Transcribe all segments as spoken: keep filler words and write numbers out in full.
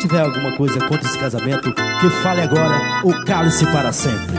tiver alguma coisa contra esse casamento, que fale agora ou cale-se para sempre.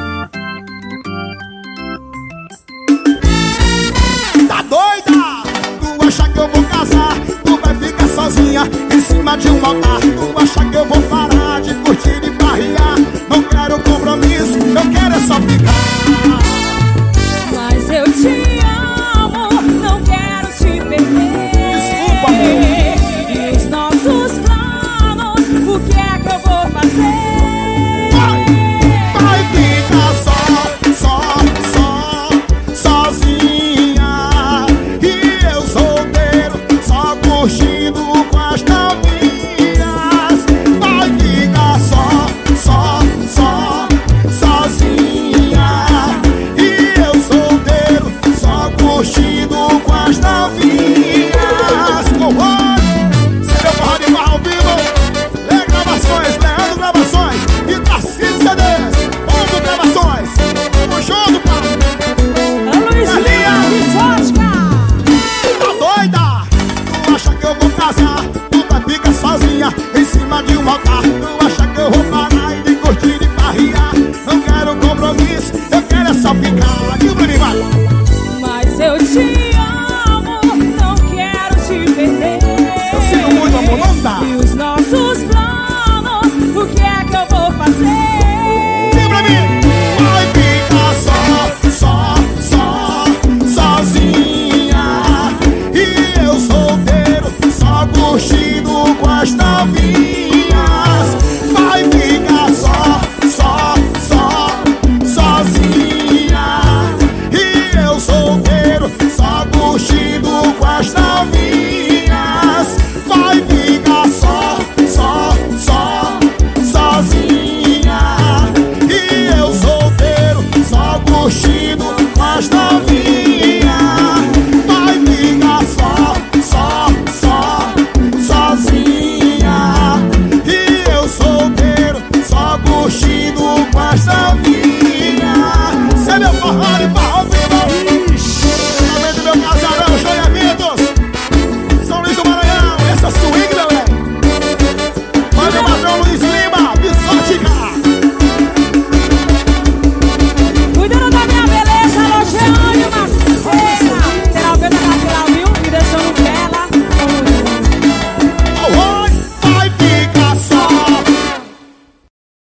Tá doida? Tu acha que eu vou casar? Tu vai ficar sozinha em cima de um altar. Tu acha que eu vou parar de curtir e farrear? Não quero compromisso, eu quero é só ficar. Mas eu te amo, não quero te perder. Desculpa, amor. E os nossos planos, o que é que eu vou fazer? Vai, vai ficar só, só, só, sozinha. E eu solteiro, só curtindo com as novinhas. Vai ficar só, só, só, sozinha. E eu solteiro, só curtindo com as novinhas. Oh, oh. Se meu forró de barra ao vivo, Lê Gravações, Leandro Gravações e Tarcísio C Ds, Ondo Gravações. Tamo junto, pai. A Luizinha de Sosca. Tá doida? Tu acha que eu vou casar? Tu vai ficar sozinha em cima de um altar. Tu acha que eu vou parar e de curtir e farrear? Não quero compromisso, eu quero é só ficar. Aqui pra mim, vai. Mas eu te amo, não quero te perder. Eu sinto muito, amor, não dá. E